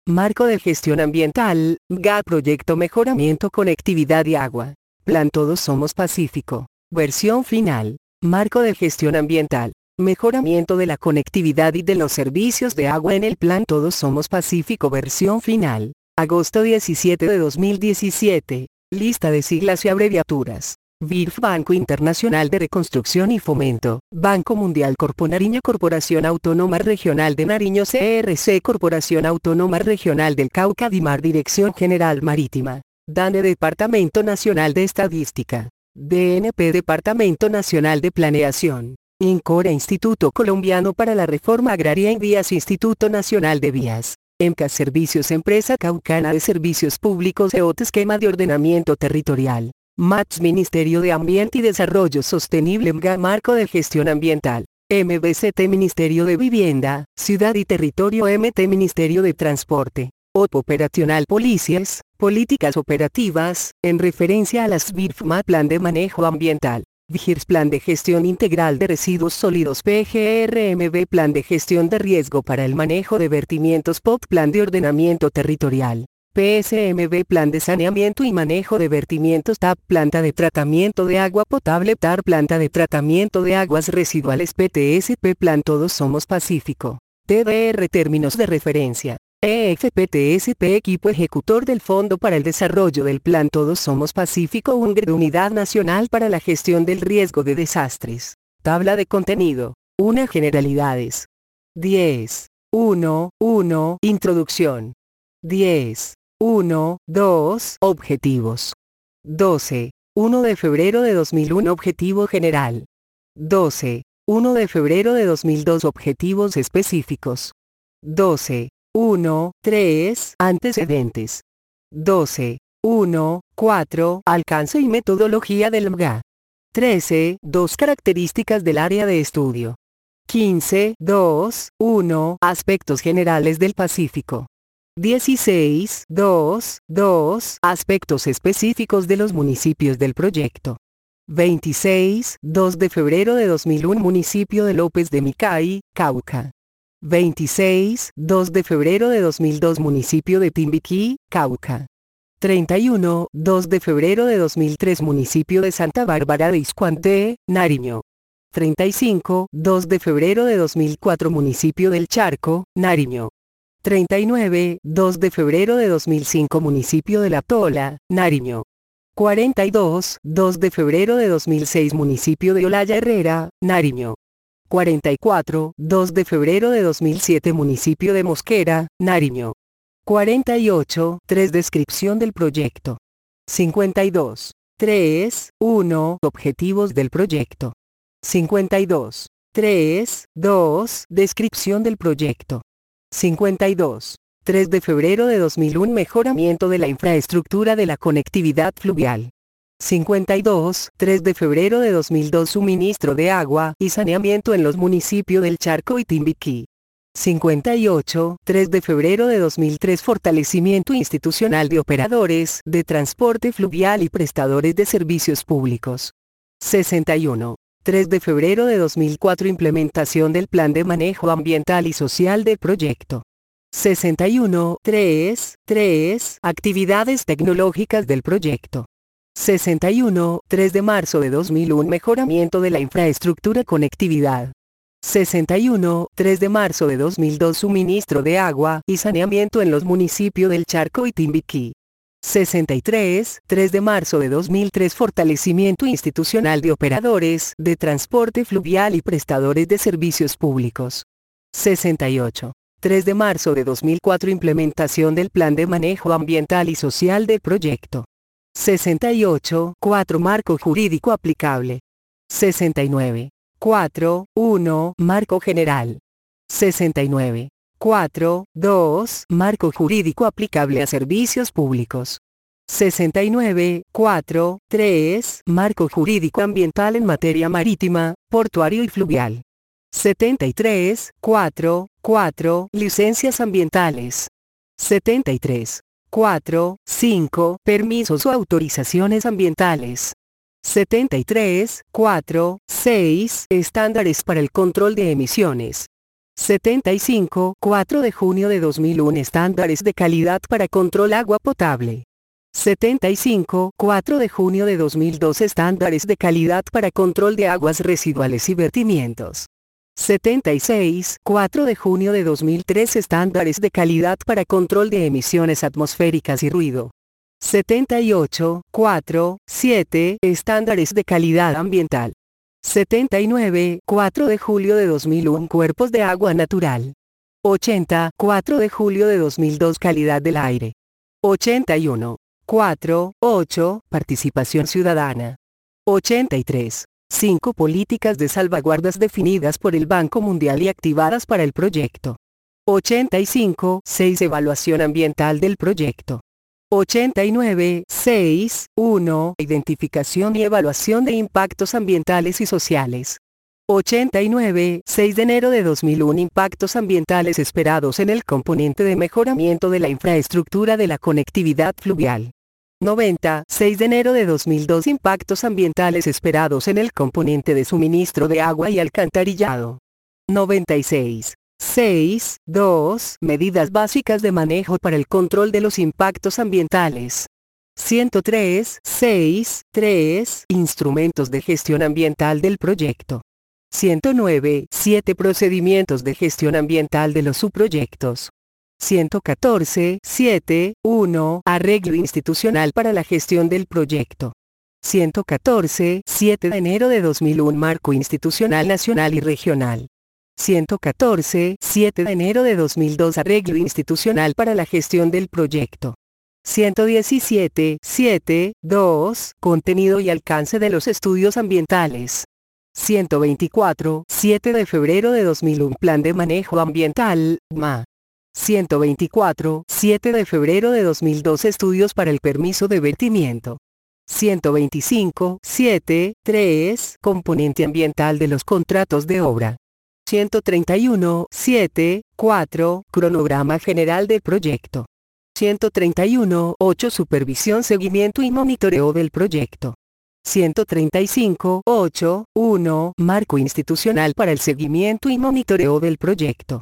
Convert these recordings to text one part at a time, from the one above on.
Marco de Gestión Ambiental, GA Proyecto Mejoramiento Conectividad y Agua. Plan Todos Somos Pacífico. Versión final. Marco de Gestión Ambiental. Mejoramiento de la conectividad y de los servicios de agua en el Plan Todos Somos Pacífico. Versión final. Agosto 17 de 2017. Lista de siglas y abreviaturas. BIRF, Banco Internacional de Reconstrucción y Fomento, Banco Mundial, Corpo Nariño, Corporación Autónoma Regional de Nariño, CRC, Corporación Autónoma Regional del Cauca, DIMAR, Dirección General Marítima, DANE, Departamento Nacional de Estadística, DNP, Departamento Nacional de Planeación, INCORA, Instituto Colombiano para la Reforma Agraria, INVIAS, Instituto Nacional de Vías, EMCAS, Servicios, Empresa Caucana de Servicios Públicos, EOT, Esquema de Ordenamiento Territorial, MATS, Ministerio de Ambiente y Desarrollo Sostenible, MGA, Marco de Gestión Ambiental, MBCT, Ministerio de Vivienda, Ciudad y Territorio, MT, Ministerio de Transporte, OP Operacional, Policías, Políticas Operativas, en referencia a las BIRFMA, Plan de Manejo Ambiental, VIGIRS, Plan de Gestión Integral de Residuos Sólidos, PGRMB, Plan de Gestión de Riesgo para el Manejo de Vertimientos, POP, Plan de Ordenamiento Territorial, PSMB, Plan de Saneamiento y Manejo de Vertimientos, TAP, Planta de Tratamiento de Agua Potable, TAR, Planta de Tratamiento de Aguas Residuales, PTSP, Plan Todos Somos Pacífico, TDR, Términos de Referencia, EFPTSP, Equipo Ejecutor del Fondo para el Desarrollo del Plan Todos Somos Pacífico, UNGRE, Unidad Nacional para la Gestión del Riesgo de Desastres. Tabla de contenido. 1. Generalidades. 10. 1. Introducción. 10. 2. Objetivos. 12. 1 de febrero de 2001, Objetivo General. 12. 1 de febrero de 2002, Objetivos Específicos. 12. 3. Antecedentes. 12. 4. Alcance y metodología del MGA. 13. 2. Características del área de estudio. 15. 1. Aspectos generales del Pacífico. 16. 2. Aspectos específicos de los municipios del proyecto. 26. 2 de febrero de 2001, Municipio de López de Micay, Cauca. 26. 2 de febrero de 2002, Municipio de Timbiquí, Cauca. 31. 2 de febrero de 2003, Municipio de Santa Bárbara de Izcuanté, Nariño. 35. 2 de febrero de 2004, Municipio del Charco, Nariño. 39. 2 de febrero de 2005, Municipio de La Tola, Nariño. 42. 2 de febrero de 2006, Municipio de Olaya Herrera, Nariño. 44. 2 de febrero de 2007, Municipio de Mosquera, Nariño. 48. 3. Descripción del proyecto. 52. 1. Objetivos del proyecto. 52. 2. Descripción del proyecto. 52. 3 de febrero de 2001, Mejoramiento de la infraestructura de la conectividad fluvial. 52. 3 de febrero de 2002, Suministro de agua y saneamiento en los municipios del Charco y Timbiquí. 58. 3 de febrero de 2003, Fortalecimiento institucional de operadores de transporte fluvial y prestadores de servicios públicos. 61. 3 de febrero de 2004, Implementación del Plan de Manejo Ambiental y Social del proyecto. 61. 3. Actividades tecnológicas del proyecto. 61. 3 de marzo de 2001, Mejoramiento de la infraestructura conectividad. 61. 3 de marzo de 2002, Suministro de agua y saneamiento en los municipios del Charco y Timbiquí. 63. 3 de marzo de 2003, Fortalecimiento institucional de operadores de transporte fluvial y prestadores de servicios públicos. 68. 3 de marzo de 2004, Implementación del Plan de Manejo Ambiental y Social del proyecto. 68. 4. Marco jurídico aplicable. 69. 1. Marco general. 69. 2. Marco jurídico aplicable a servicios públicos. 69. 3. Marco jurídico ambiental en materia marítima, portuario y fluvial. 73. 4. Licencias ambientales. 73. 5. Permisos o autorizaciones ambientales. 73. 6. Estándares para el control de emisiones. 75. 4 de junio de 2001. Estándares de calidad para control agua potable. 75. 4 de junio de 2002. Estándares de calidad para control de aguas residuales y vertimientos. 76. 4 de junio de 2003. Estándares de calidad para control de emisiones atmosféricas y ruido. 78. 4, 7. Estándares de calidad ambiental. 79. 4 de julio de 2001. Cuerpos de agua natural. 80. 4 de julio de 2002. Calidad del aire. 81. 4, 8. Participación ciudadana. 83. 5 políticas de salvaguardas definidas por el Banco Mundial y activadas para el proyecto. 85. 6. Evaluación ambiental del proyecto. 89. 6. 1. Identificación y evaluación de impactos ambientales y sociales. 89. 6 de enero de 2001. Impactos ambientales esperados en el componente de mejoramiento de la infraestructura de la conectividad fluvial. 90. 6 de enero de 2002. Impactos ambientales esperados en el componente de suministro de agua y alcantarillado. 96. 6, 2. Medidas básicas de manejo para el control de los impactos ambientales. 103. 6, 3. Instrumentos de gestión ambiental del proyecto. 109. 7 procedimientos de gestión ambiental de los subproyectos. 114. 7, 1. Arreglo institucional para la gestión del proyecto. 114. 7 de enero de 2001. Marco institucional nacional y regional. 114. 7 de enero de 2002. Arreglo institucional para la gestión del proyecto. 117. 7, 2. Contenido y alcance de los estudios ambientales. 124. 7 de febrero de 2001. Plan de manejo ambiental, MA. 124. 7 de febrero de 2002. Estudios para el permiso de vertimiento. 125. 7, 3. Componente ambiental de los contratos de obra. 131. 7, 4. Cronograma general del proyecto. 131. 8. Supervisión, seguimiento y monitoreo del proyecto. 135. 8, 1. Marco institucional para el seguimiento y monitoreo del proyecto.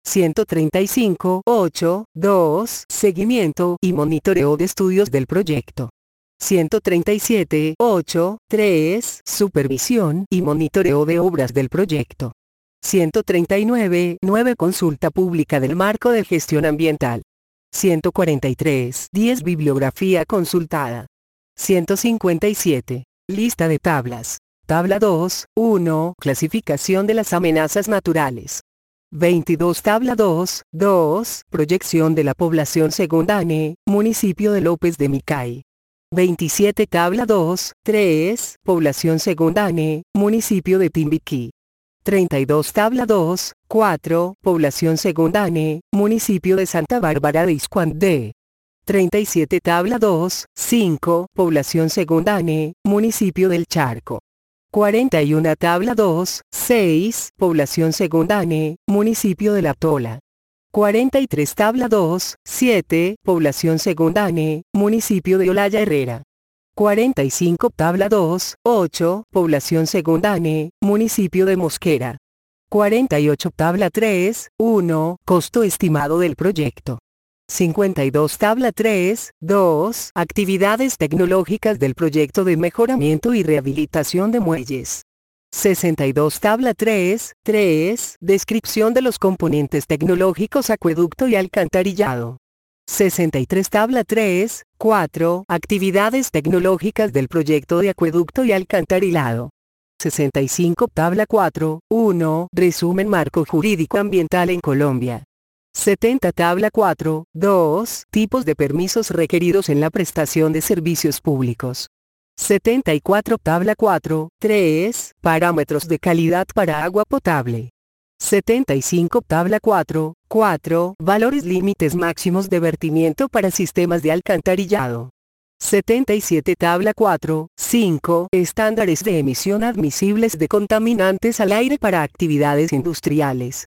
135. 8, 2. Seguimiento y monitoreo de estudios del proyecto. 137. 8, 3. Supervisión y monitoreo de obras del proyecto. 139. 9. Consulta pública del marco de gestión ambiental. 143. 10. Bibliografía consultada. 157. Lista de tablas. Tabla 2, 1. Clasificación de las amenazas naturales. 22. Tabla 2, 2. Proyección de la población según DANE, municipio de López de Micay. 27. Tabla 2, 3. Población según DANE, municipio de Timbiquí. 32. Tabla 2, 4. Población según DANE, municipio de Santa Bárbara de Iscuandé. 37. Tabla 2, 5. Población según DANE, municipio del Charco. 41. Tabla 2, 6. Población según DANE, municipio de La Tola. 43. Tabla 2, 7. Población según DANE, municipio de Olaya Herrera. 45. Tabla 2, 8. Población según DANE, municipio de Mosquera. 48. Tabla 3, 1. Costo estimado del proyecto. 52. Tabla 3, 2. Actividades tecnológicas del proyecto de mejoramiento y rehabilitación de muelles. 62. Tabla 3, 3. Descripción de los componentes tecnológicos acueducto y alcantarillado. 63. Tabla 3, 4. Actividades tecnológicas del proyecto de acueducto y alcantarillado. 65. Tabla 4, 1. Resumen marco jurídico ambiental en Colombia. 70. Tabla 4, 2. Tipos de permisos requeridos en la prestación de servicios públicos. 74. Tabla 4, 3. Parámetros de calidad para agua potable. 75. Tabla 4, 4. Valores límites máximos de vertimiento para sistemas de alcantarillado. 77. Tabla 4, 5. Estándares de emisión admisibles de contaminantes al aire para actividades industriales.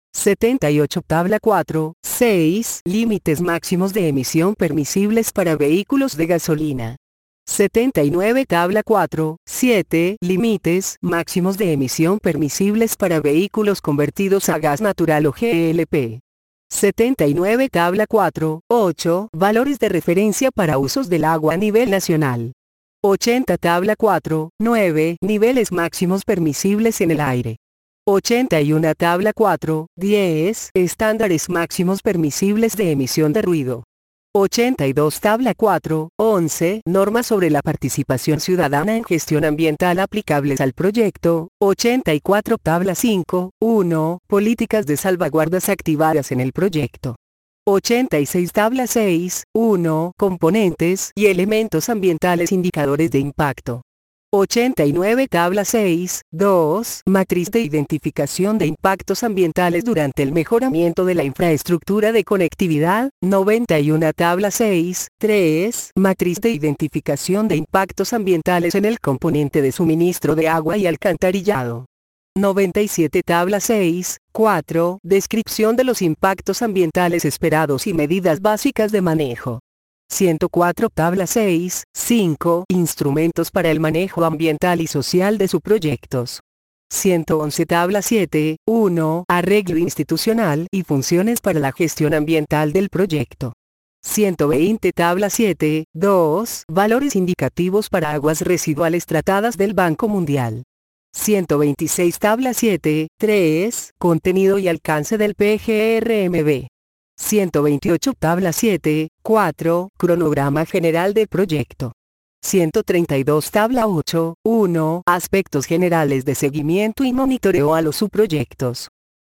78. Tabla 4, 6. Límites máximos de emisión permisibles para vehículos de gasolina. 79 tabla 4, 7 límites máximos de emisión permisibles para vehículos convertidos a gas natural o GLP. 79 tabla 4, 8 valores de referencia para usos del agua a nivel nacional. 80 tabla 4, 9 niveles máximos permisibles en el aire. 81 tabla 4, 10 estándares máximos permisibles de emisión de ruido. 82 tabla 4, 11 normas sobre la participación ciudadana en gestión ambiental aplicables al proyecto. 84 tabla 5, 1 políticas de salvaguardas activadas en el proyecto. 86 tabla 6, 1 componentes y elementos ambientales indicadores de impacto. 89 tabla 6, 2 matriz de identificación de impactos ambientales durante el mejoramiento de la infraestructura de conectividad. 91 tabla 6, 3 matriz de identificación de impactos ambientales en el componente de suministro de agua y alcantarillado. 97 tabla 6, 4 descripción de los impactos ambientales esperados y medidas básicas de manejo. 104 tabla 6, 5 instrumentos para el manejo ambiental y social de sus proyectos. 111 tabla 7, 1 arreglo institucional y funciones para la gestión ambiental del proyecto. 120 tabla 7, 2 valores indicativos para aguas residuales tratadas del Banco Mundial. 126 tabla 7, 3 contenido y alcance del PGRMB. 128 tabla 7, 4 cronograma general del proyecto. 132 tabla 8, 1 aspectos generales de seguimiento y monitoreo a los subproyectos.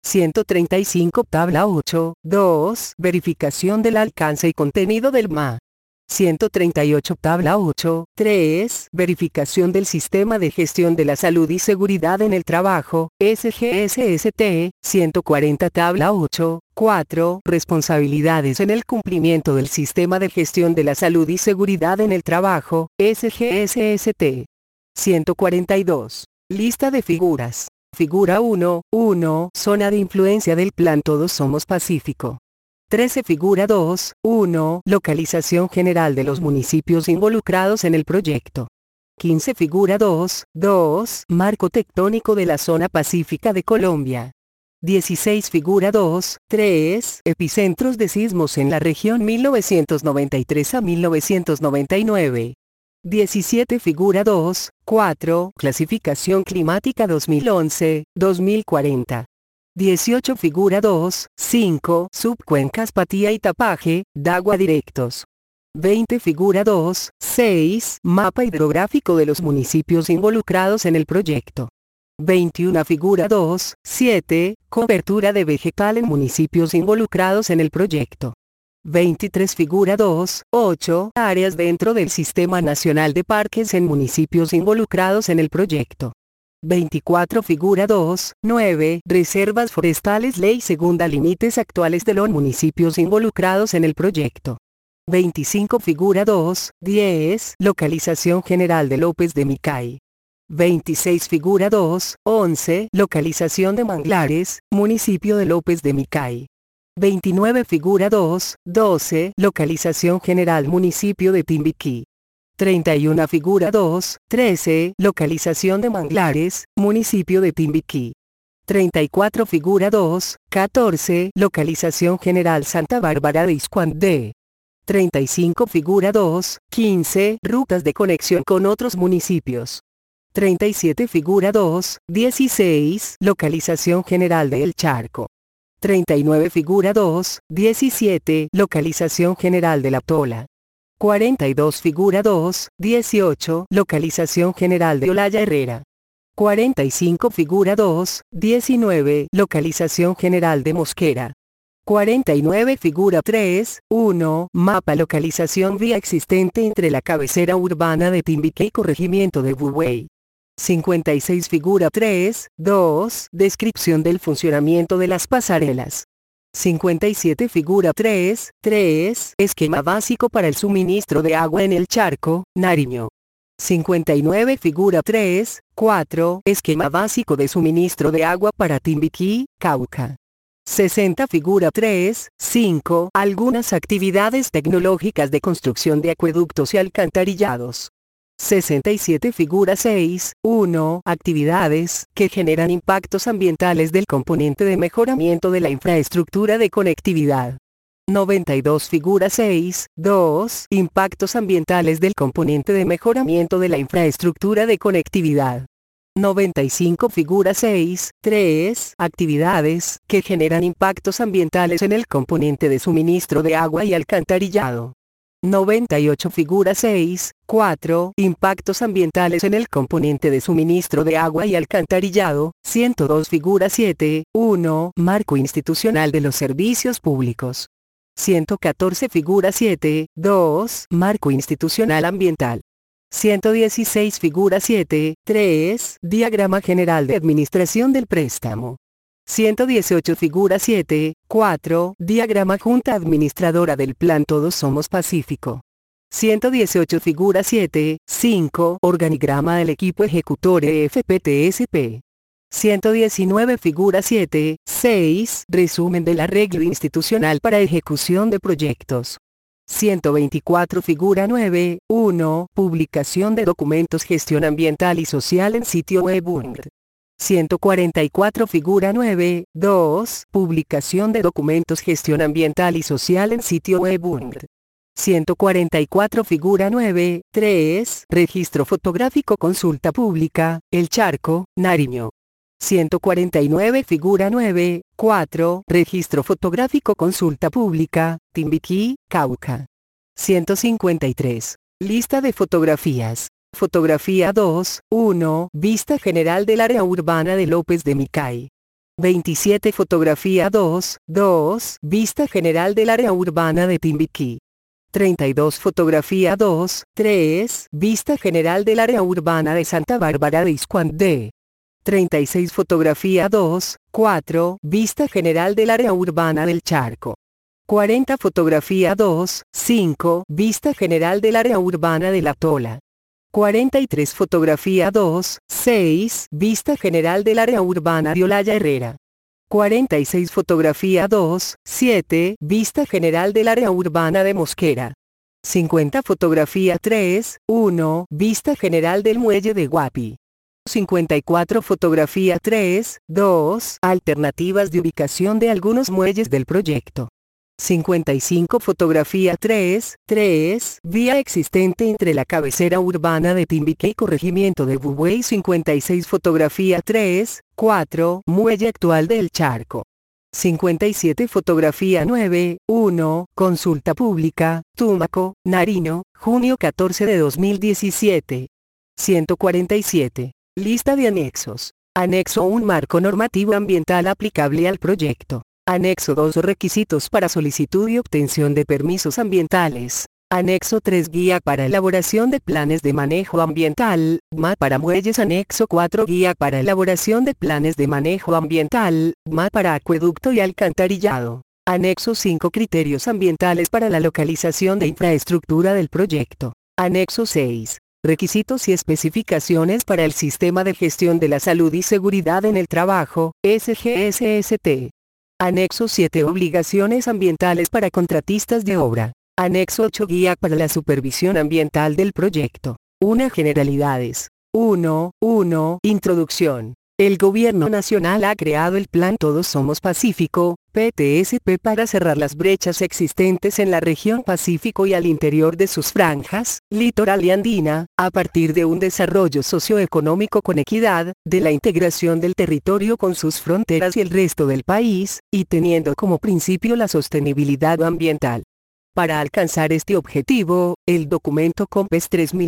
135 tabla 8, 2 verificación del alcance y contenido del MA. 138 tabla 8, 3 verificación del sistema de gestión de la salud y seguridad en el trabajo, SGSST. 140 tabla 8, 4 responsabilidades en el cumplimiento del sistema de gestión de la salud y seguridad en el trabajo, SGSST. 142 lista de figuras. Figura 1, 1 zona de influencia del Plan Todos Somos Pacífico. 13 figura 2, 1 localización general de los municipios involucrados en el proyecto. 15 figura 2, 2 marco tectónico de la zona pacífica de Colombia. 16 figura 2, 3 epicentros de sismos en la región 1993 a 1999. 17 figura 2, 4 clasificación climática 2011-2040. 18 figura 2, 5 subcuencas Patía y Tapaje, Dagua directos. 20 figura 2, 6 mapa hidrográfico de los municipios involucrados en el proyecto. 21 figura 2, 7 cobertura de vegetal en municipios involucrados en el proyecto. 23 figura 2, 8 áreas dentro del Sistema Nacional de Parques en municipios involucrados en el proyecto. 24 figura 2, 9 reservas forestales ley segunda límites actuales de los municipios involucrados en el proyecto. 25 figura 2, 10 localización general de López de Micay. 26 figura 2, 11 localización de Manglares, municipio de López de Micay. 29 figura 2, 12 localización general municipio de Timbiquí. 31 figura 2, 13 localización de Manglares, municipio de Timbiquí. 34 figura 2, 14 localización general Santa Bárbara de Iscuandé. 35 figura 2, 15 rutas de conexión con otros municipios. 37 figura 2, 16 localización general de El Charco. 39 figura 2, 17 localización general de La Tola. 42 figura 2, 18 localización general de Olaya Herrera. 45 figura 2, 19 localización general de Mosquera. 49 figura 3, 1 mapa localización vía existente entre la cabecera urbana de Timbiquí y corregimiento de Bubuey. 56 figura 3, 2 descripción del funcionamiento de las pasarelas. 57 figura 3, 3 esquema básico para el suministro de agua en el Charco, Nariño. 59 figura 3, 4 esquema básico de suministro de agua para Timbiquí, Cauca. 60 figura 3, 5 algunas actividades tecnológicas de construcción de acueductos y alcantarillados. 67 Figura 6. 1. Actividades que generan impactos ambientales del componente de mejoramiento de la infraestructura de conectividad. 92 Figura 6. 2. Impactos ambientales del componente de mejoramiento de la infraestructura de conectividad. 95 Figura 6. 3. Actividades que generan impactos ambientales en el componente de suministro de agua y alcantarillado. 98 Figura 6. 4. Impactos ambientales en el componente de suministro de agua y alcantarillado. 102 Figura 7. 1. Marco institucional de los servicios públicos. 114 Figura 7. 2. Marco institucional ambiental. 116 Figura 7. 3. Diagrama general de administración del préstamo. 118 Figura 7. 4. Diagrama Junta Administradora del Plan Todos Somos Pacífico. 118 Figura 7. 5. Organigrama del equipo ejecutor EFPTSP. 119 Figura 7. 6. Resumen del arreglo institucional para ejecución de proyectos. 124 Figura 9. 1. Publicación de documentos gestión ambiental y social en sitio web UNGR. 144 Figura 9. 2. Publicación de documentos gestión ambiental y social en sitio web UNGR. 144 Figura 9. 3. Registro fotográfico consulta pública, El Charco, Nariño. 149 Figura 9. 4. Registro fotográfico consulta pública, Timbiquí, Cauca. 153. Lista de fotografías. Fotografía 2. 1. Vista general del área urbana de López de Micay. 27 Fotografía 2. 2. Vista general del área urbana de Timbiquí. 32 Fotografía 2. 3. Vista general del área urbana de Santa Bárbara de Iscuandé. 36 Fotografía 2. 4. Vista general del área urbana del Charco. 40 Fotografía 2. 5. Vista general del área urbana de La Tola. 43 Fotografía 2. 6. Vista general del área urbana de Olaya Herrera. 46 Fotografía 2. 7. Vista general del área urbana de Mosquera. 50 Fotografía 3. 1. Vista general del muelle de Guapi. 54 Fotografía 3. 2. Alternativas de ubicación de algunos muelles del proyecto. 55 Fotografía 3. 3. Vía existente entre la cabecera urbana de Timbiquí y corregimiento de Bubuey. 56 Fotografía 3. 4. Muelle actual del Charco. 57 Fotografía 9. 1. Consulta pública, Tumaco, Nariño, junio 14 de 2017. 147. Lista de anexos. Anexo 1 Marco normativo ambiental aplicable al proyecto. Anexo 2 Requisitos para solicitud y obtención de permisos ambientales. Anexo 3 Guía para elaboración de planes de manejo ambiental, MA para muelles. Anexo 4 Guía para elaboración de planes de manejo ambiental, MA para acueducto y alcantarillado. Anexo 5 Criterios ambientales para la localización de infraestructura del proyecto. Anexo 6. Requisitos y especificaciones para el Sistema de Gestión de la Salud y Seguridad en el Trabajo, SGSST. Anexo 7 Obligaciones ambientales para contratistas de obra. Anexo 8 Guía para la supervisión ambiental del proyecto. 1 Generalidades. 1. Introducción. El Gobierno Nacional ha creado el Plan Todos Somos Pacífico, PTSP, para cerrar las brechas existentes en la región Pacífico y al interior de sus franjas, litoral y andina, a partir de un desarrollo socioeconómico con equidad, de la integración del territorio con sus fronteras y el resto del país, y teniendo como principio la sostenibilidad ambiental. Para alcanzar este objetivo, el documento COMPES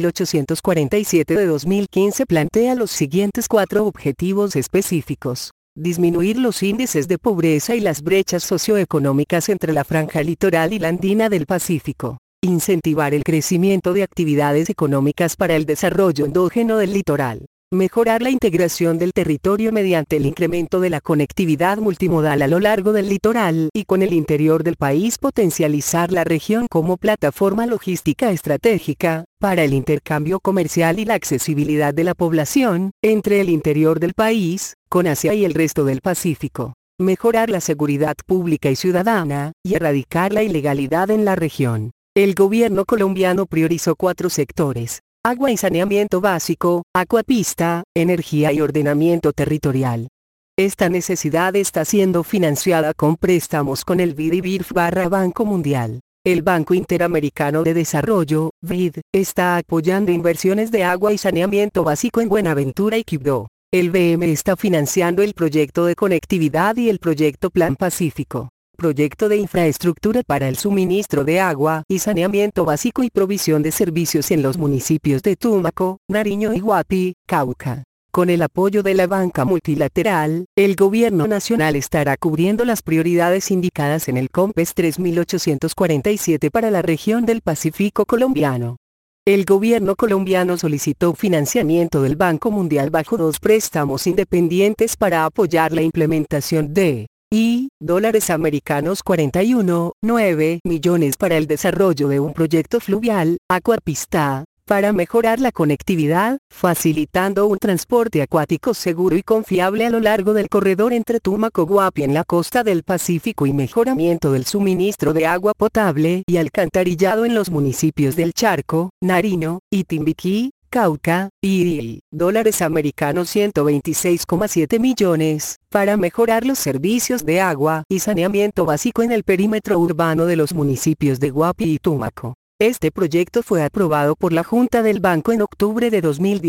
3847 de 2015 plantea los siguientes 4 objetivos específicos. Disminuir los índices de pobreza y las brechas socioeconómicas entre la franja litoral y la andina del Pacífico. Incentivar el crecimiento de actividades económicas para el desarrollo endógeno del litoral. Mejorar la integración del territorio mediante el incremento de la conectividad multimodal a lo largo del litoral y con el interior del país. Potencializar la región como plataforma logística estratégica para el intercambio comercial y la accesibilidad de la población entre el interior del país, con Asia y el resto del Pacífico. Mejorar la seguridad pública y ciudadana y erradicar la ilegalidad en la región. El gobierno colombiano priorizó 4 sectores. agua y saneamiento básico, acuapista, energía y ordenamiento territorial. Esta necesidad está siendo financiada con préstamos con el BID y BIRF/Banco Mundial. El Banco Interamericano de Desarrollo, BID, está apoyando inversiones de agua y saneamiento básico en Buenaventura y Quibdó. El BM está financiando el proyecto de conectividad y el proyecto Plan Pacífico, proyecto de infraestructura para el suministro de agua y saneamiento básico y provisión de servicios en los municipios de Tumaco, Nariño y Guapi, Cauca. Con el apoyo de la banca multilateral, el gobierno nacional estará cubriendo las prioridades indicadas en el COMPES 3847 para la región del Pacífico colombiano. El gobierno colombiano solicitó financiamiento del Banco Mundial bajo 2 préstamos independientes para apoyar la implementación de dólares americanos 41,9 millones para el desarrollo de un proyecto fluvial, acuapista, para mejorar la conectividad, facilitando un transporte acuático seguro y confiable a lo largo del corredor entre Tumaco-Guapi en la costa del Pacífico y mejoramiento del suministro de agua potable y alcantarillado en los municipios del Charco, Nariño, y Timbiquí, Cauca, y dólares americanos 126,7 millones, para mejorar los servicios de agua y saneamiento básico en el perímetro urbano de los municipios de Guapi y Tumaco. Este proyecto fue aprobado por la Junta del Banco en octubre de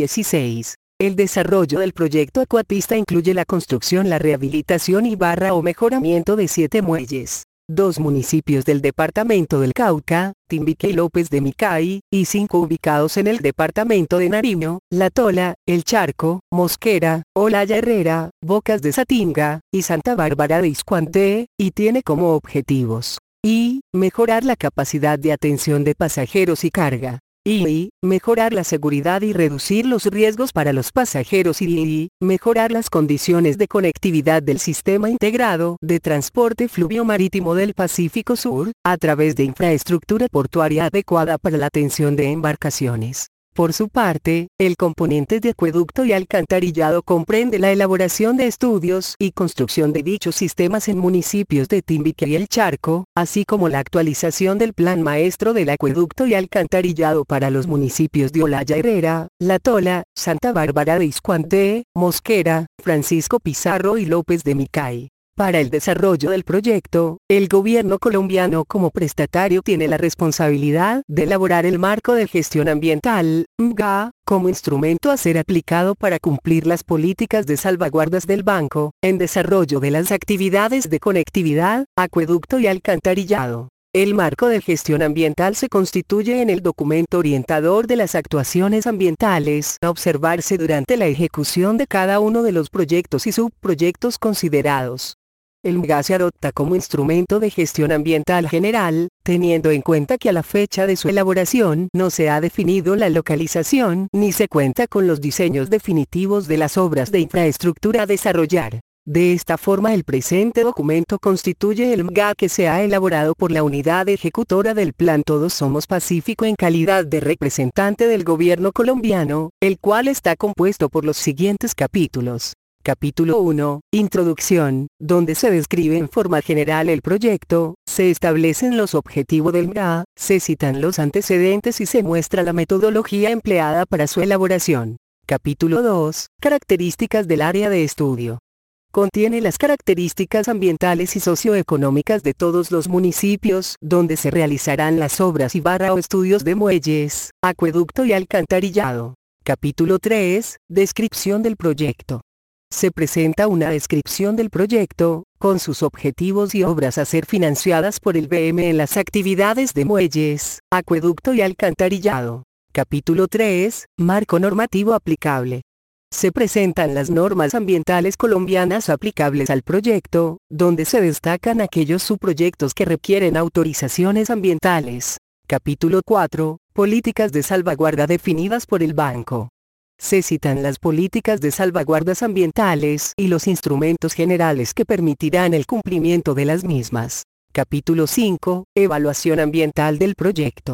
2016. El desarrollo del proyecto acuapista incluye la construcción, la rehabilitación o mejoramiento de 7 muelles, 2 municipios del departamento del Cauca, Timbiquí y López de Micay, y 5 ubicados en el departamento de Nariño, La Tola, El Charco, Mosquera, Olaya Herrera, Bocas de Satinga, y Santa Bárbara de Iscuanté, y tiene como objetivos mejorar la capacidad de atención de pasajeros y carga, mejorar la seguridad y reducir los riesgos para los pasajeros y mejorar las condiciones de conectividad del sistema integrado de transporte fluvio marítimo del Pacífico Sur, a través de infraestructura portuaria adecuada para la atención de embarcaciones. Por su parte, el componente de acueducto y alcantarillado comprende la elaboración de estudios y construcción de dichos sistemas en municipios de Timbiquí y El Charco, así como la actualización del Plan Maestro del Acueducto y Alcantarillado para los municipios de Olaya Herrera, La Tola, Santa Bárbara de Iscuanté, Mosquera, Francisco Pizarro y López de Micay. Para el desarrollo del proyecto, el gobierno colombiano como prestatario tiene la responsabilidad de elaborar el marco de gestión ambiental, MGA, como instrumento a ser aplicado para cumplir las políticas de salvaguardas del banco, en desarrollo de las actividades de conectividad, acueducto y alcantarillado. El marco de gestión ambiental se constituye en el documento orientador de las actuaciones ambientales a observarse durante la ejecución de cada uno de los proyectos y subproyectos considerados. El MGA se adopta como instrumento de gestión ambiental general, teniendo en cuenta que a la fecha de su elaboración no se ha definido la localización ni se cuenta con los diseños definitivos de las obras de infraestructura a desarrollar. De esta forma el presente documento constituye el MGA que se ha elaborado por la unidad ejecutora del Plan Todos Somos Pacífico en calidad de representante del gobierno colombiano, el cual está compuesto por los siguientes capítulos. Capítulo 1, Introducción, donde se describe en forma general el proyecto, se establecen los objetivos del MGA, se citan los antecedentes y se muestra la metodología empleada para su elaboración. Capítulo 2, Características del área de estudio. Contiene las características ambientales y socioeconómicas de todos los municipios donde se realizarán las obras o estudios de muelles, acueducto y alcantarillado. Capítulo 3, Descripción del proyecto. Se presenta una descripción del proyecto, con sus objetivos y obras a ser financiadas por el BM en las actividades de muelles, acueducto y alcantarillado. Capítulo 3, Marco normativo aplicable. Se presentan las normas ambientales colombianas aplicables al proyecto, donde se destacan aquellos subproyectos que requieren autorizaciones ambientales. Capítulo 4, Políticas de salvaguarda definidas por el banco. Se citan las políticas de salvaguardas ambientales y los instrumentos generales que permitirán el cumplimiento de las mismas. Capítulo 5, Evaluación ambiental del proyecto.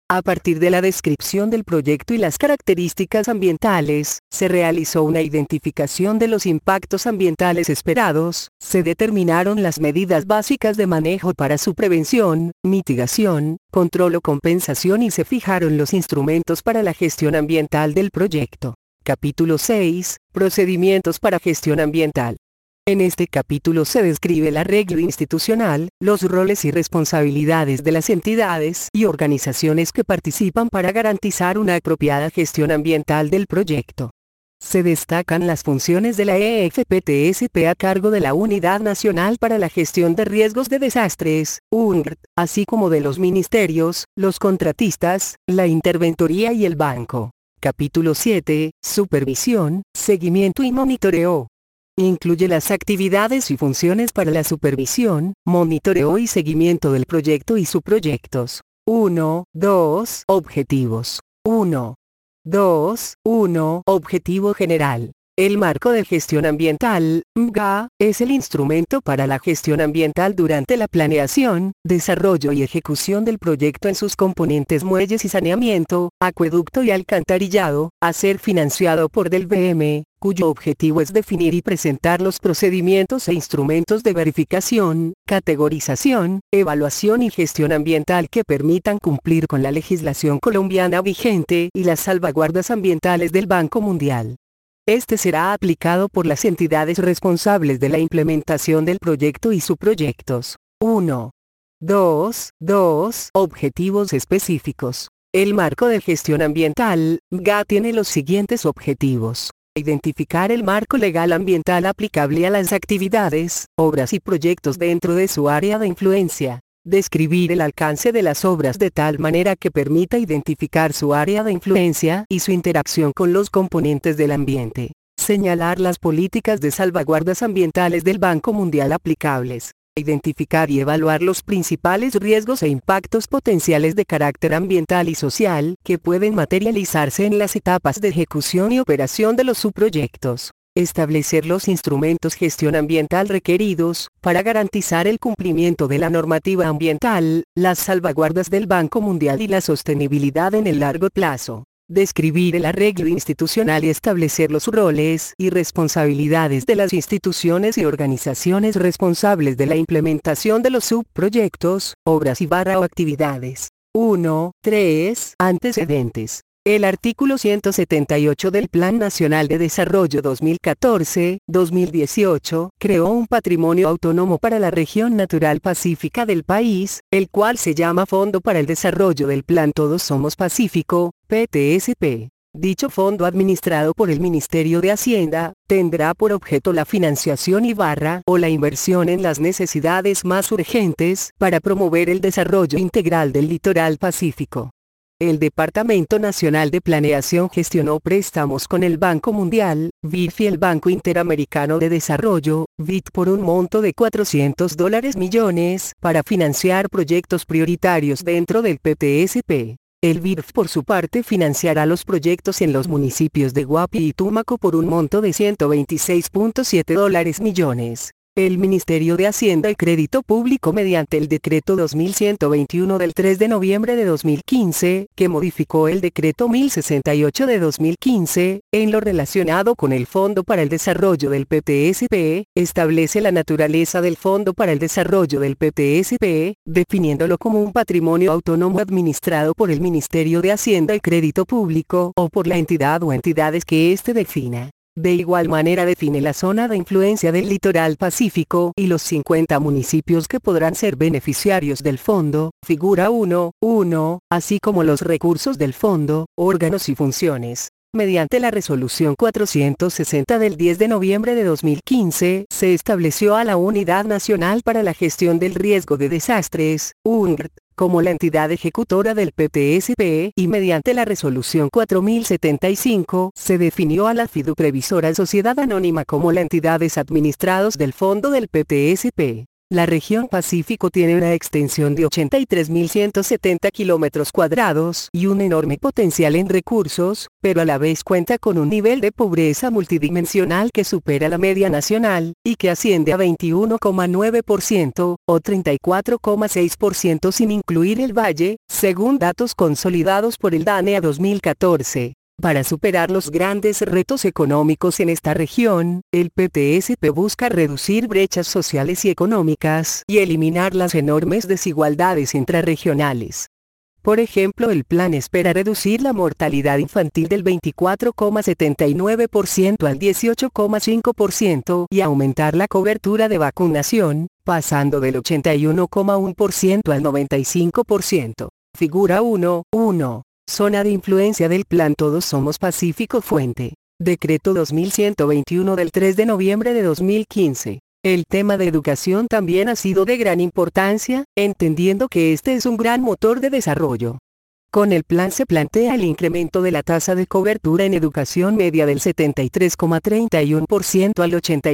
A partir de la descripción del proyecto y las características ambientales, se realizó una identificación de los impactos ambientales esperados, se determinaron las medidas básicas de manejo para su prevención, mitigación, control o compensación y se fijaron los instrumentos para la gestión ambiental del proyecto. Capítulo 6. Procedimientos para gestión ambiental. En este capítulo se describe el arreglo institucional, los roles y responsabilidades de las entidades y organizaciones que participan para garantizar una apropiada gestión ambiental del proyecto. Se destacan las funciones de la EFPTSP a cargo de la Unidad Nacional para la Gestión de Riesgos de Desastres, UNGRD, así como de los ministerios, los contratistas, la interventoría y el banco. Capítulo 7. Supervisión, seguimiento y monitoreo. Incluye las actividades y funciones para la supervisión, monitoreo y seguimiento del proyecto y subproyectos. 1. 2. Objetivos. 1. 2. 1. Objetivo general. El marco de gestión ambiental, MGA, es el instrumento para la gestión ambiental durante la planeación, desarrollo y ejecución del proyecto en sus componentes muelles y saneamiento, acueducto y alcantarillado, a ser financiado por del BM, cuyo objetivo es definir y presentar los procedimientos e instrumentos de verificación, categorización, evaluación y gestión ambiental que permitan cumplir con la legislación colombiana vigente y las salvaguardas ambientales del Banco Mundial. Este será aplicado por las entidades responsables de la implementación del proyecto y subproyectos. 1. 2. Objetivos específicos. El marco de gestión ambiental, MGA, tiene los siguientes objetivos. Identificar el marco legal ambiental aplicable a las actividades, obras y proyectos dentro de su área de influencia. Describir el alcance de las obras de tal manera que permita identificar su área de influencia y su interacción con los componentes del ambiente. Señalar las políticas de salvaguardas ambientales del Banco Mundial aplicables. Identificar y evaluar los principales riesgos e impactos potenciales de carácter ambiental y social que pueden materializarse en las etapas de ejecución y operación de los subproyectos. Establecer los instrumentos gestión ambiental requeridos, para garantizar el cumplimiento de la normativa ambiental, las salvaguardas del Banco Mundial y la sostenibilidad en el largo plazo. Describir el arreglo institucional y establecer los roles y responsabilidades de las instituciones y organizaciones responsables de la implementación de los subproyectos, obras o actividades. 1. 3. Antecedentes. El artículo 178 del Plan Nacional de Desarrollo 2014-2018 creó un patrimonio autónomo para la región natural pacífica del país, el cual se llama Fondo para el Desarrollo del Plan Todos Somos Pacífico, PTSP. Dicho fondo, administrado por el Ministerio de Hacienda, tendrá por objeto la financiación o la inversión en las necesidades más urgentes para promover el desarrollo integral del litoral pacífico. El Departamento Nacional de Planeación gestionó préstamos con el Banco Mundial, BIF y el Banco Interamericano de Desarrollo, BID, por un monto de $400 millones para financiar proyectos prioritarios dentro del PTSP. El BIF, por su parte, financiará los proyectos en los municipios de Guapi y Tumaco por un monto de $126.7 millones. El Ministerio de Hacienda y Crédito Público, mediante el Decreto 2121 del 3 de noviembre de 2015, que modificó el Decreto 1068 de 2015, en lo relacionado con el Fondo para el Desarrollo del PTSP, establece la naturaleza del Fondo para el Desarrollo del PTSP, definiéndolo como un patrimonio autónomo administrado por el Ministerio de Hacienda y Crédito Público, o por la entidad o entidades que éste defina. De igual manera define la zona de influencia del litoral pacífico y los 50 municipios que podrán ser beneficiarios del fondo, figura 1.1, así como los recursos del fondo, órganos y funciones. Mediante la Resolución 460 del 10 de noviembre de 2015, se estableció a la Unidad Nacional para la Gestión del Riesgo de Desastres, UNGRD, como la entidad ejecutora del PTSP, y mediante la Resolución 4075, se definió a la Fiduprevisora Sociedad Anónima como la entidades administrados del fondo del PTSP. La región Pacífico tiene una extensión de 83.170 kilómetros cuadrados y un enorme potencial en recursos, pero a la vez cuenta con un nivel de pobreza multidimensional que supera la media nacional, y que asciende a 21,9% o 34,6% sin incluir el Valle, según datos consolidados por el DANE a 2014. Para superar los grandes retos económicos en esta región, el PTSP busca reducir brechas sociales y económicas y eliminar las enormes desigualdades intrarregionales. Por ejemplo, el plan espera reducir la mortalidad infantil del 24,79% al 18,5% y aumentar la cobertura de vacunación, pasando del 81,1% al 95%. Figura 1.1. Zona de influencia del Plan Todos Somos Pacífico. Fuente: Decreto 2121 del 3 de noviembre de 2015. El tema de educación también ha sido de gran importancia, entendiendo que este es un gran motor de desarrollo. Con el plan se plantea el incremento de la tasa de cobertura en educación media del 73,31% al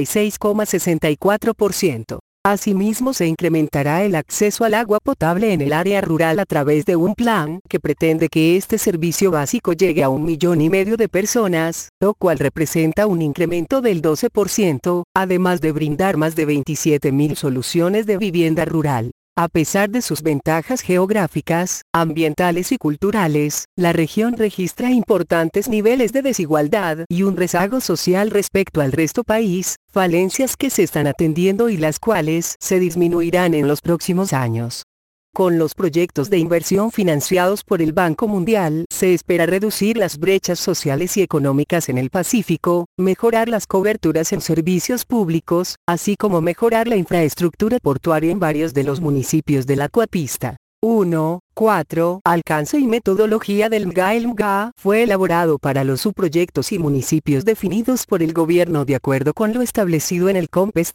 86,64%. Asimismo se incrementará el acceso al agua potable en el área rural a través de un plan que pretende que este servicio básico llegue a 1,5 millones de personas, lo cual representa un incremento del 12%, además de brindar más de 27.000 soluciones de vivienda rural. A pesar de sus ventajas geográficas, ambientales y culturales, la región registra importantes niveles de desigualdad y un rezago social respecto al resto país, falencias que se están atendiendo y las cuales se disminuirán en los próximos años. Con los proyectos de inversión financiados por el Banco Mundial, se espera reducir las brechas sociales y económicas en el Pacífico, mejorar las coberturas en servicios públicos, así como mejorar la infraestructura portuaria en varios de los municipios de la Acuapista. 1.4. Alcance y metodología del MGA. El MGA fue elaborado para los subproyectos y municipios definidos por el gobierno de acuerdo con lo establecido en el COMPES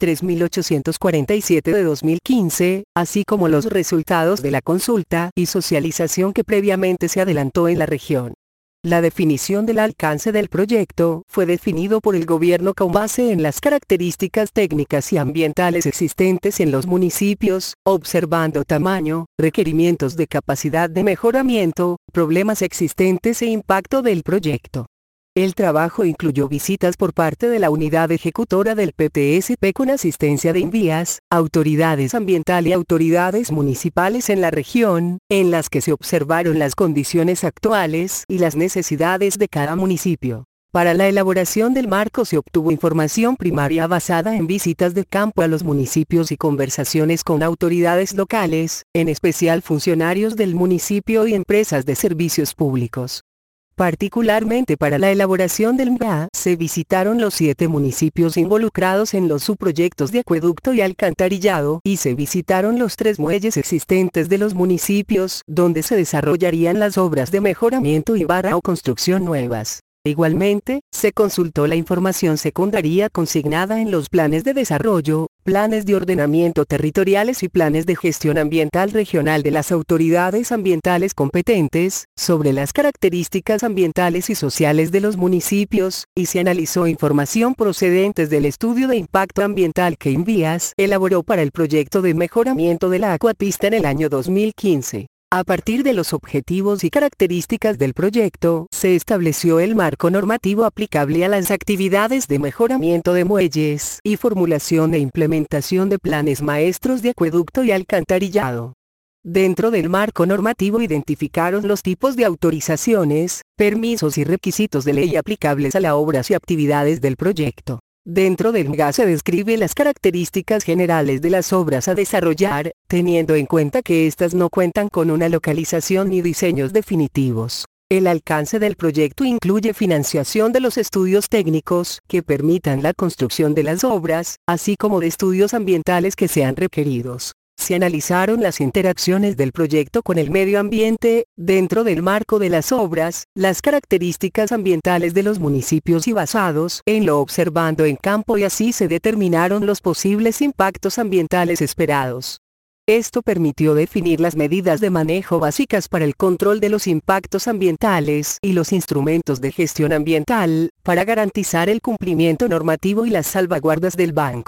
3847 de 2015, así como los resultados de la consulta y socialización que previamente se adelantó en la región. La definición del alcance del proyecto fue definido por el gobierno con base en las características técnicas y ambientales existentes en los municipios, observando tamaño, requerimientos de capacidad de mejoramiento, problemas existentes e impacto del proyecto. El trabajo incluyó visitas por parte de la unidad ejecutora del PTSP con asistencia de INVIAS, autoridades ambientales y autoridades municipales en la región, en las que se observaron las condiciones actuales y las necesidades de cada municipio. Para la elaboración del marco se obtuvo información primaria basada en visitas de campo a los municipios y conversaciones con autoridades locales, en especial funcionarios del municipio y empresas de servicios públicos. Particularmente para la elaboración del MGA, se visitaron los 7 municipios involucrados en los subproyectos de acueducto y alcantarillado, y se visitaron los 3 muelles existentes de los municipios, donde se desarrollarían las obras de mejoramiento y o construcción nuevas. Igualmente, se consultó la información secundaria consignada en los planes de desarrollo, planes de ordenamiento territoriales y planes de gestión ambiental regional de las autoridades ambientales competentes, sobre las características ambientales y sociales de los municipios, y se analizó información procedentes del estudio de impacto ambiental que INVIAS elaboró para el proyecto de mejoramiento de la Acuapista en el año 2015. A partir de los objetivos y características del proyecto, se estableció el marco normativo aplicable a las actividades de mejoramiento de muelles y formulación e implementación de planes maestros de acueducto y alcantarillado. Dentro del marco normativo identificaron los tipos de autorizaciones, permisos y requisitos de ley aplicables a las obras y actividades del proyecto. Dentro del MGA se describe las características generales de las obras a desarrollar, teniendo en cuenta que éstas no cuentan con una localización ni diseños definitivos. El alcance del proyecto incluye financiación de los estudios técnicos que permitan la construcción de las obras, así como de estudios ambientales que sean requeridos. Se analizaron las interacciones del proyecto con el medio ambiente, dentro del marco de las obras, las características ambientales de los municipios y basados en lo observando en campo, y así se determinaron los posibles impactos ambientales esperados. Esto permitió definir las medidas de manejo básicas para el control de los impactos ambientales y los instrumentos de gestión ambiental, para garantizar el cumplimiento normativo y las salvaguardas del banco.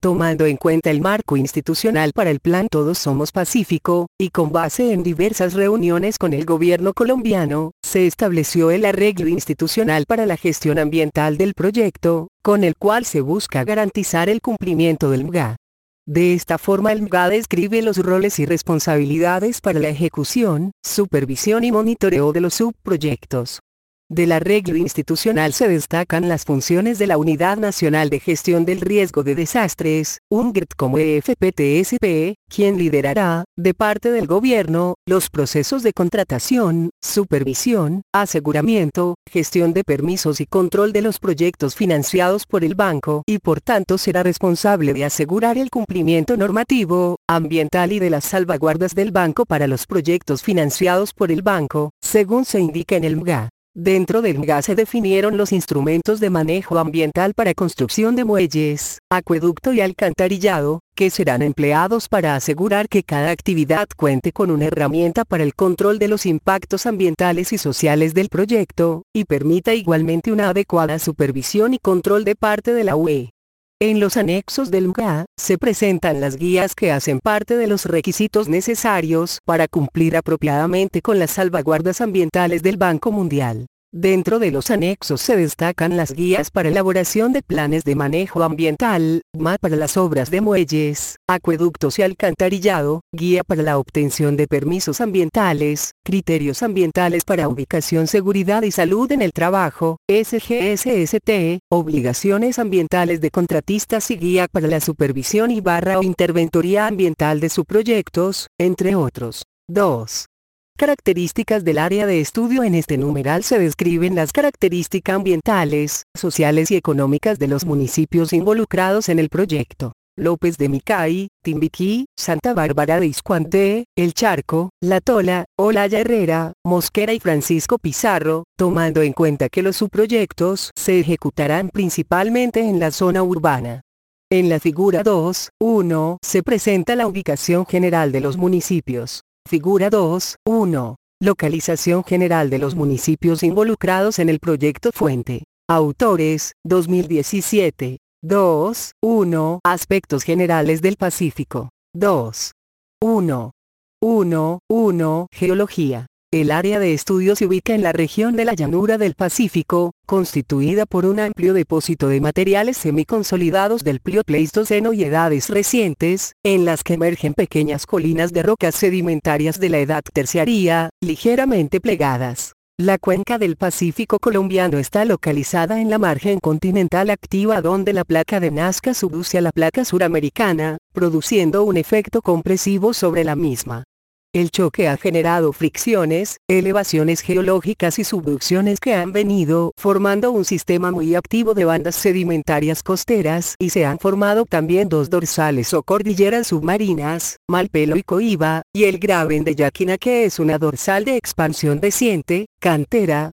Tomando en cuenta el marco institucional para el Plan Todos Somos Pacífico, y con base en diversas reuniones con el gobierno colombiano, se estableció el arreglo institucional para la gestión ambiental del proyecto, con el cual se busca garantizar el cumplimiento del MGA. De esta forma el MGA describe los roles y responsabilidades para la ejecución, supervisión y monitoreo de los subproyectos. Del arreglo institucional se destacan las funciones de la Unidad Nacional de Gestión del Riesgo de Desastres, UNGRT como EFPTSP, quien liderará, de parte del gobierno, los procesos de contratación, supervisión, aseguramiento, gestión de permisos y control de los proyectos financiados por el banco y por tanto será responsable de asegurar el cumplimiento normativo, ambiental y de las salvaguardas del banco para los proyectos financiados por el banco, según se indica en el MGA. Dentro del MGA se definieron los instrumentos de manejo ambiental para construcción de muelles, acueducto y alcantarillado, que serán empleados para asegurar que cada actividad cuente con una herramienta para el control de los impactos ambientales y sociales del proyecto, y permita igualmente una adecuada supervisión y control de parte de la UE. En los anexos del MGA, se presentan las guías que hacen parte de los requisitos necesarios para cumplir apropiadamente con las salvaguardas ambientales del Banco Mundial. Dentro de los anexos se destacan las guías para elaboración de planes de manejo ambiental, MAP para las obras de muelles, acueductos y alcantarillado, guía para la obtención de permisos ambientales, criterios ambientales para ubicación, seguridad y salud en el trabajo, SGSST, obligaciones ambientales de contratistas y guía para la supervisión y o interventoría ambiental de subproyectos, entre otros. 2. Características del área de estudio. En este numeral se describen las características ambientales, sociales y económicas de los municipios involucrados en el proyecto. López de Micay, Timbiquí, Santa Bárbara de Iscuandé, El Charco, La Tola, Olaya Herrera, Mosquera y Francisco Pizarro, tomando en cuenta que los subproyectos se ejecutarán principalmente en la zona urbana. En la figura 2.1 se presenta la ubicación general de los municipios. Figura 2.1. Localización general de los municipios involucrados en el proyecto fuente. Autores, 2017. 2.1. Aspectos generales del Pacífico. 2.1. 1.1. Geología. El área de estudio se ubica en la región de la llanura del Pacífico, constituida por un amplio depósito de materiales semiconsolidados del Plioceno y edades recientes, en las que emergen pequeñas colinas de rocas sedimentarias de la edad terciaria, ligeramente plegadas. La cuenca del Pacífico colombiano está localizada en la margen continental activa donde la placa de Nazca subduce a la placa suramericana, produciendo un efecto compresivo sobre la misma. El choque ha generado fricciones, elevaciones geológicas y subducciones que han venido formando un sistema muy activo de bandas sedimentarias costeras y se han formado también dos dorsales o cordilleras submarinas, Malpelo y Coiba, y el Graben de Yaquina que es una dorsal de expansión reciente, Cantera,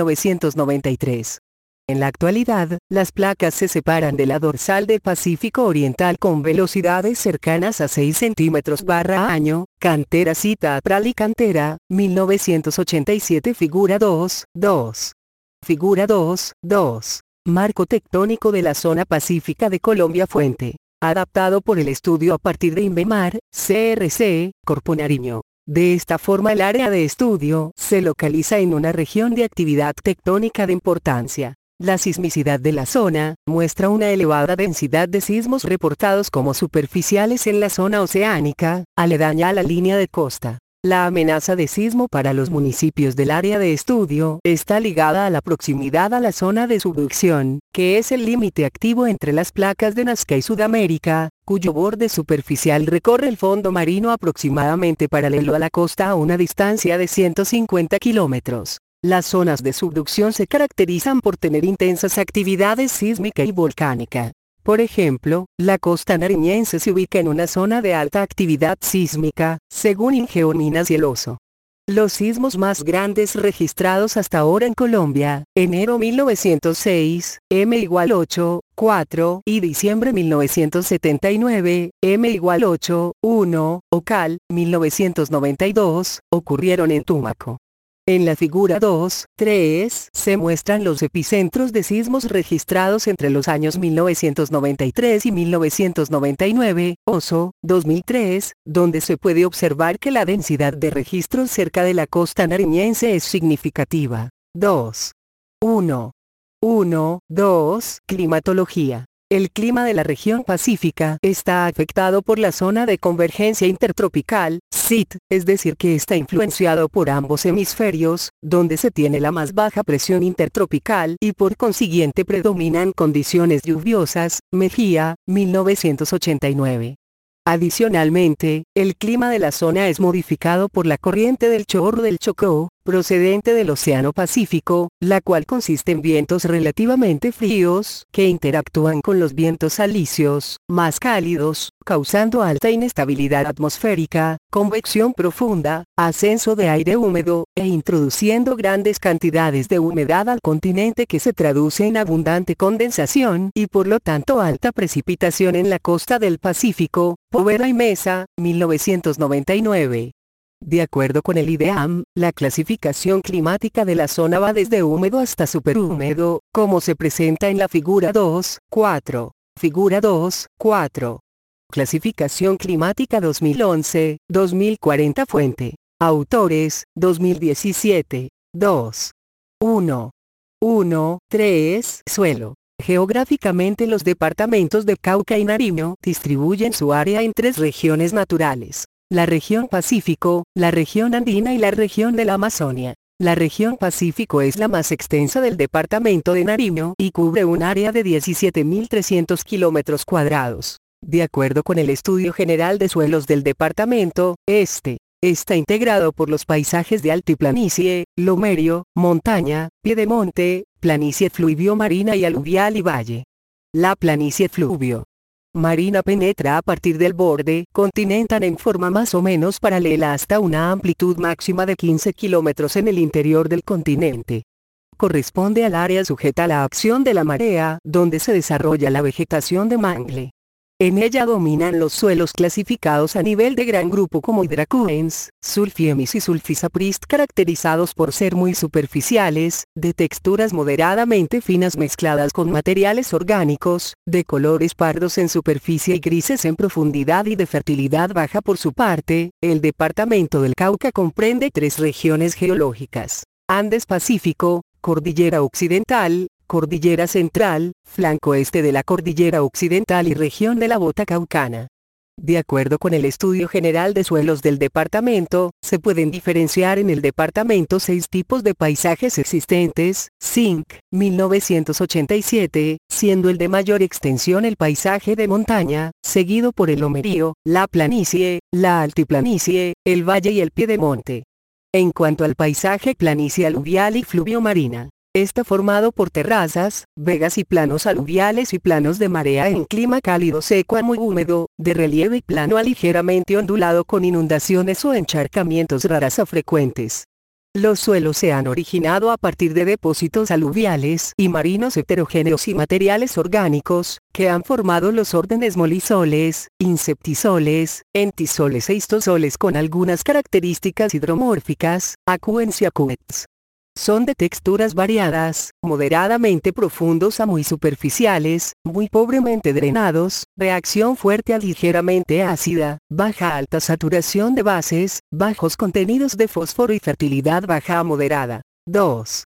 1993. En la actualidad, las placas se separan de la dorsal del Pacífico Oriental con velocidades cercanas a 6 cm/año, Cantera cita a Pral y Cantera, 1987. Figura 2.2. Figura 2.2. Marco tectónico de la zona pacífica de Colombia fuente. Adaptado por el estudio a partir de Inbemar, CRC, Corpo Nariño. De esta forma el área de estudio se localiza en una región de actividad tectónica de importancia. La sismicidad de la zona muestra una elevada densidad de sismos reportados como superficiales en la zona oceánica, aledaña a la línea de costa. La amenaza de sismo para los municipios del área de estudio está ligada a la proximidad a la zona de subducción, que es el límite activo entre las placas de Nazca y Sudamérica, cuyo borde superficial recorre el fondo marino aproximadamente paralelo a la costa a una distancia de 150 kilómetros. Las zonas de subducción se caracterizan por tener intensas actividades sísmica y volcánica. Por ejemplo, la costa nariñense se ubica en una zona de alta actividad sísmica, según Ingeominas y el Oso. Los sismos más grandes registrados hasta ahora en Colombia, enero 1906, M=8,4 y diciembre 1979, M=8,1, Ocal, 1992, ocurrieron en Tumaco. En la figura 2.3 se muestran los epicentros de sismos registrados entre los años 1993 y 1999, OSO, 2003, donde se puede observar que la densidad de registros cerca de la costa nariñense es significativa. 2. 1. 2. Climatología. El clima de la región pacífica está afectado por la zona de convergencia intertropical, ZIT, es decir que está influenciado por ambos hemisferios, donde se tiene la más baja presión intertropical y por consiguiente predominan condiciones lluviosas. Mejía, 1989. Adicionalmente, el clima de la zona es modificado por la corriente del Chorro del Chocó, procedente del Océano Pacífico, la cual consiste en vientos relativamente fríos, que interactúan con los vientos alisios, más cálidos, causando alta inestabilidad atmosférica, convección profunda, ascenso de aire húmedo, e introduciendo grandes cantidades de humedad al continente que se traduce en abundante condensación y por lo tanto alta precipitación en la costa del Pacífico. Poveda y Mesa, 1999. De acuerdo con el IDEAM, la clasificación climática de la zona va desde húmedo hasta superhúmedo, como se presenta en la figura 2.4. Figura 2.4. Clasificación climática 2011, 2040. Fuente. Autores, 2017. 2. 1. 3. Suelo. Geográficamente los departamentos de Cauca y Nariño distribuyen su área en tres regiones naturales: la región Pacífico, la región Andina y la región de la Amazonia. La región Pacífico es la más extensa del departamento de Nariño y cubre un área de 17.300 kilómetros cuadrados. De acuerdo con el Estudio General de Suelos del departamento, está integrado por los paisajes de altiplanicie, lomerio, montaña, piedemonte, planicie fluvio-marina y aluvial y valle. La planicie fluvio marina penetra a partir del borde continental en forma más o menos paralela hasta una amplitud máxima de 15 kilómetros en el interior del continente. Corresponde al área sujeta a la acción de la marea, donde se desarrolla la vegetación de mangle. En ella dominan los suelos clasificados a nivel de gran grupo como Hydracogens, Sulfiemis y Sulfisaprist, caracterizados por ser muy superficiales, de texturas moderadamente finas mezcladas con materiales orgánicos, de colores pardos en superficie y grises en profundidad y de fertilidad baja por su parte. El departamento del Cauca comprende tres regiones geológicas: Andes Pacífico, Cordillera Occidental, Cordillera Central, flanco este de la Cordillera Occidental y región de la Bota Caucana. De acuerdo con el Estudio General de Suelos del departamento, se pueden diferenciar en el departamento 6 tipos de paisajes existentes, SINC, 1987, siendo el de mayor extensión el paisaje de montaña, seguido por el lomerío, la planicie, la altiplanicie, el valle y el piedemonte. En cuanto al paisaje planicie aluvial y fluvio-marina, está formado por terrazas, vegas y planos aluviales y planos de marea en clima cálido seco a muy húmedo, de relieve plano a ligeramente ondulado con inundaciones o encharcamientos raras a frecuentes. Los suelos se han originado a partir de depósitos aluviales y marinos heterogéneos y materiales orgánicos, que han formado los órdenes molisoles, inceptisoles, entisoles e histosoles con algunas características hidromórficas, acuens y acuets. Son de texturas variadas, moderadamente profundos a muy superficiales, muy pobremente drenados, reacción fuerte a ligeramente ácida, baja alta saturación de bases, bajos contenidos de fósforo y fertilidad baja a moderada. 2.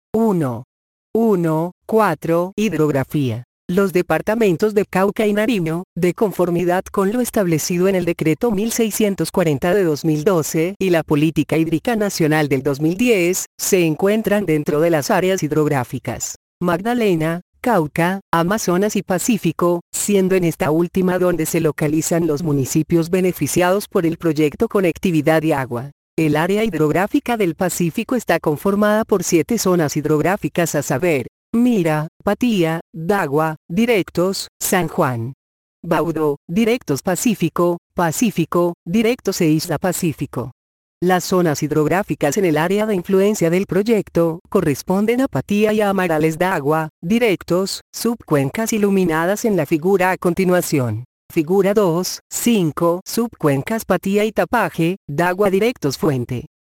4. Hidrografía. Los departamentos de Cauca y Nariño, de conformidad con lo establecido en el Decreto 1640 de 2012 y la Política Hídrica Nacional del 2010, se encuentran dentro de las áreas hidrográficas Magdalena, Cauca, Amazonas y Pacífico, siendo en esta última donde se localizan los municipios beneficiados por el proyecto Conectividad y Agua. El área hidrográfica del Pacífico está conformada por 7 zonas hidrográficas, a saber: Mira, Patía, Dagua, Directos, San Juan. Baudó, Directos Pacífico, Pacífico, Directos e Isla Pacífico. Las zonas hidrográficas en el área de influencia del proyecto corresponden a Patía y a Amarales Dagua, Directos, subcuencas iluminadas en la figura a continuación. Figura 2, 5, subcuencas Patía y Tapaje, Dagua Directos Fuente.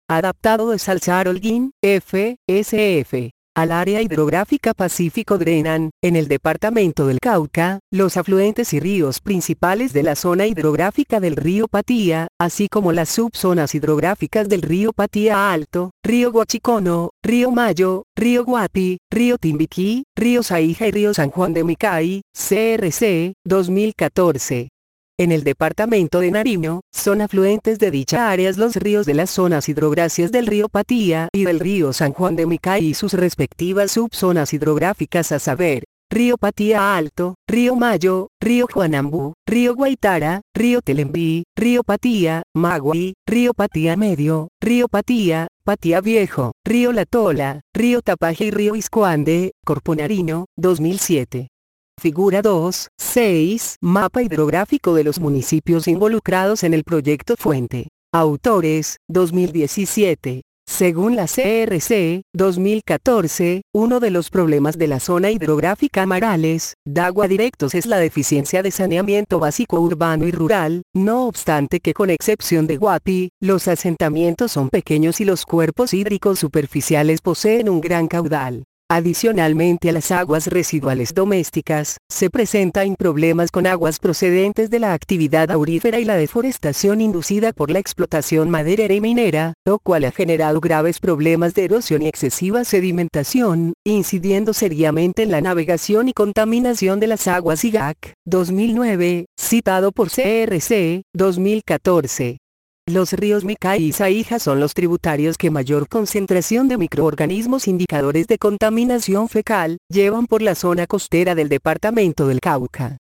Adaptado de Salsar Holguín, F.S.F. Al área hidrográfica Pacífico drenan, en el departamento del Cauca, los afluentes y ríos principales de la zona hidrográfica del río Patía, así como las subzonas hidrográficas del río Patía Alto, río Guachicono, río Mayo, río Guapi, río Timbiquí, río Saíja y río San Juan de Micay, CRC, 2014. En el departamento de Nariño, son afluentes de dicha áreas los ríos de las zonas hidrogracias del río Patía y del río San Juan de Micay y sus respectivas subzonas hidrográficas a saber, río Patía Alto, río Mayo, río Juanambú, río Guaitara, río Telembí, río Patía, Magui, río Patía Medio, río Patía, Patía Viejo, río La Tola, río Tapaje y río Iscuande, Corpo Nariño, 2007. Figura 2, 6. Mapa hidrográfico de los municipios involucrados en el proyecto Fuente. Autores, 2017. Según la CRC, 2014, uno de los problemas de la zona hidrográfica Amarales, Dagua Directos es la deficiencia de saneamiento básico urbano y rural, no obstante que con excepción de Guapi, los asentamientos son pequeños y los cuerpos hídricos superficiales poseen un gran caudal. Adicionalmente a las aguas residuales domésticas, se presentan problemas con aguas procedentes de la actividad aurífera y la deforestación inducida por la explotación maderera y minera, lo cual ha generado graves problemas de erosión y excesiva sedimentación, incidiendo seriamente en la navegación y contaminación de las aguas IGAC, 2009, citado por CRC, 2014. Los ríos Micay y Saíja son los tributarios que mayor concentración de microorganismos indicadores de contaminación fecal llevan por la zona costera del departamento del Cauca.